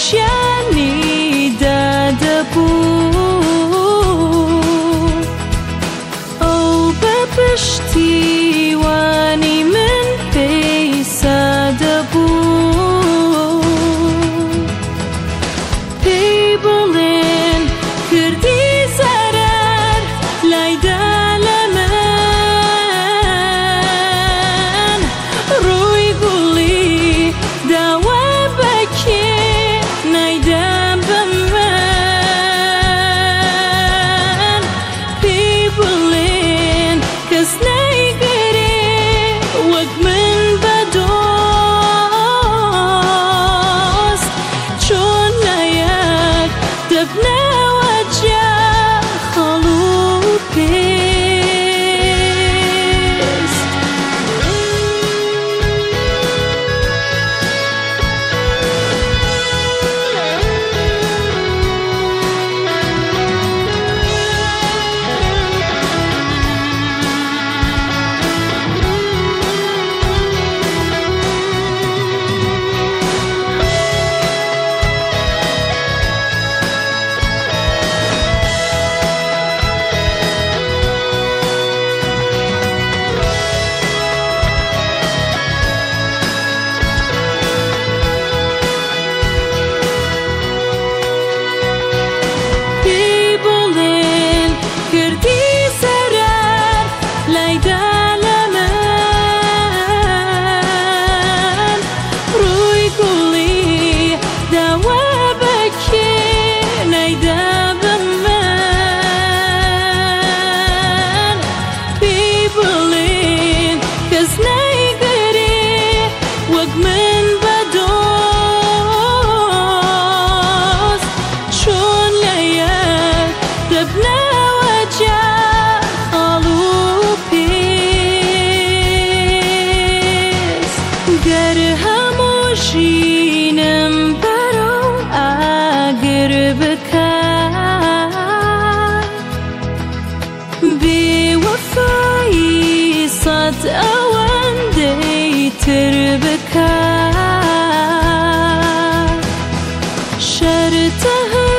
پیشیانی داده بود او به پشتیوانی من پیساده بود پی بڵێن کردی زەرەر لایدا لە من ڕووی گوڵی داوە بە کێ نایدا بە من پێی بڵێن کەس نایگەرێ وەک من بە دۆست چۆن نایەک دەبنەوە جیا خەڵ و پێست ژینم بەرەو ئاگر بکات بێوەفایی سەد ئەوەندەی تر بکات شەرتە